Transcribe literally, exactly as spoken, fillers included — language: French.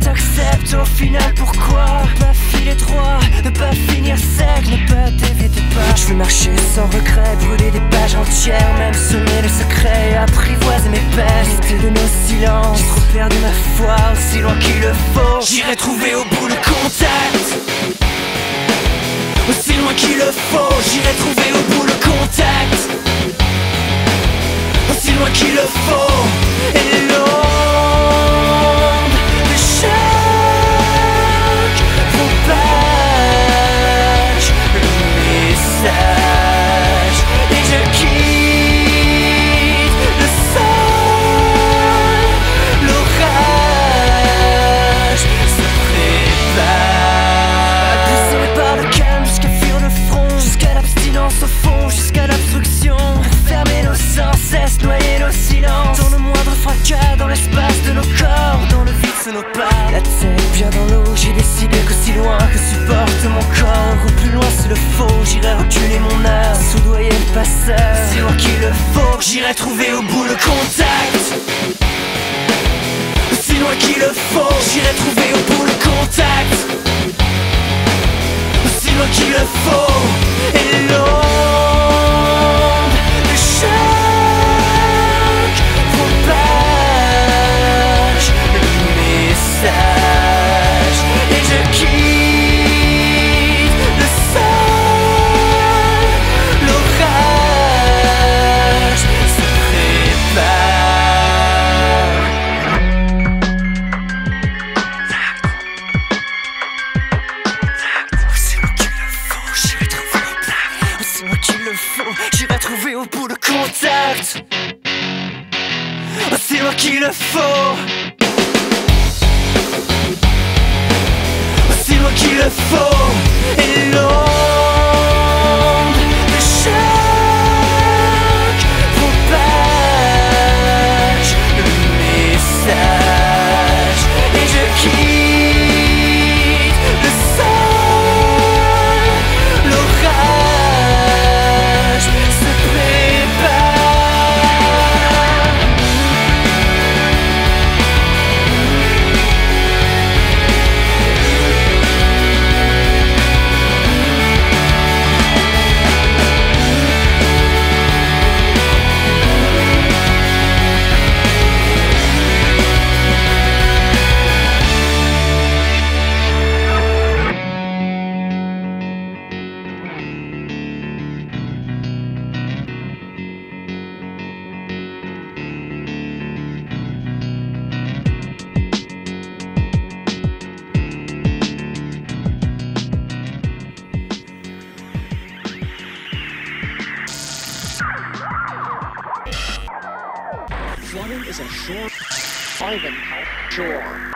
t'acceptes au final pourquoi ne pas filer droit, ne pas finir sec, ne pas dévier tes pas. Je veux marcher sans regret, brûler des pages entières, même semer le secret, apprivoiser mes peines, éviter de nos silences. J'ai trop perdu ma foi, aussi loin qu'il le faut. J'irai trouver au bout le contact, aussi loin qu'il le faut. J'irai trouver au bout le contact, aussi loin qu'il le faut. Et l'onde de chaque propage le message, et je quitte le sol. L'orage se prépare, poussé par le calme jusqu'à fuir le front, jusqu'à l'abstinence au fond, jusqu'à l'obstruction. Fermer nos sans cesse, noyer nos silences dans le moindre fracas, dans l'espace de nos corps, dans le vide sous nos pas. La tête bien dans l'eau, j'ai décidé qu'aussi loin que supporte mon corps, au plus loin c'est le faux, j'irai reculer mon heure, soudoyer le passeur, si loin qu'il le faut. J'irai trouver au bout le contact, aussi loin qu'il le faut. J'irai trouver au bout le contact, aussi loin qu'il le faut. Et l'onde de chaque propage le message, et je quitte le sol. L'orage se prépare. Aussi loin qu'il le faut, j'irai trouver au bout. Aussi loin qu'il le faut, j'irai trouver au bout le contact, aussi loin qu'il le faut. Aussi loin qu'il le faut. Et l'onde de chaque propage le message, et je quitte le sol. L'orage se prépare. Flooding is a short, private shore.